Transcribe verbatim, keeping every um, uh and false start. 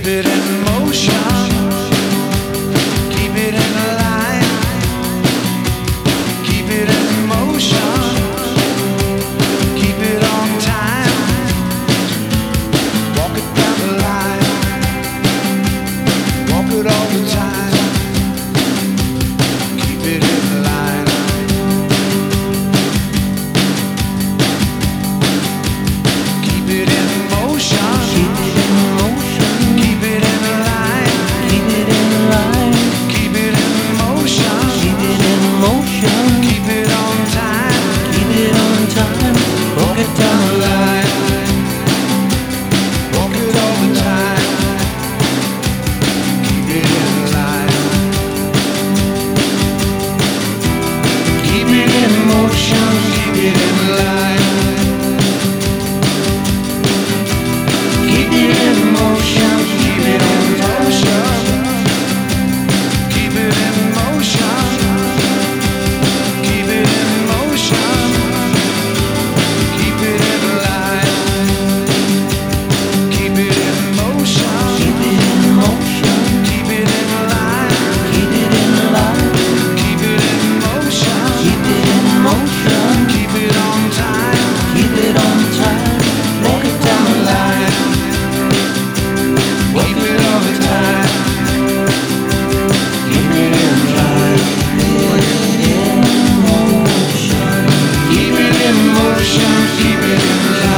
Keep it in motion. Keep it in line. Keep it in motion. Keep it on time. Walk it down the line. Walk it all the time. Keep it in line. Keep it in motion. Keep it in motion. Keep it in line. Keep it in line. Keep it in motion. Keep it in motion. Keep it on time. Keep it on time. Walk it down the line. Walk it all the time. Keep it in line. Keep it in motion. Keep it in line. Keep it in motion. Keep it in motion. Keep it in motion. Keep it in motion. Keep it in line. Keep it in motion. Keep it in motion. Keep it in line. Keep it in line. Keep it in motion. Keep it in motion. Keep it on time. Keep it on time. Walk it down the line. Keep it all the time. Keep it in line. Keep it in motion. Keep it in line.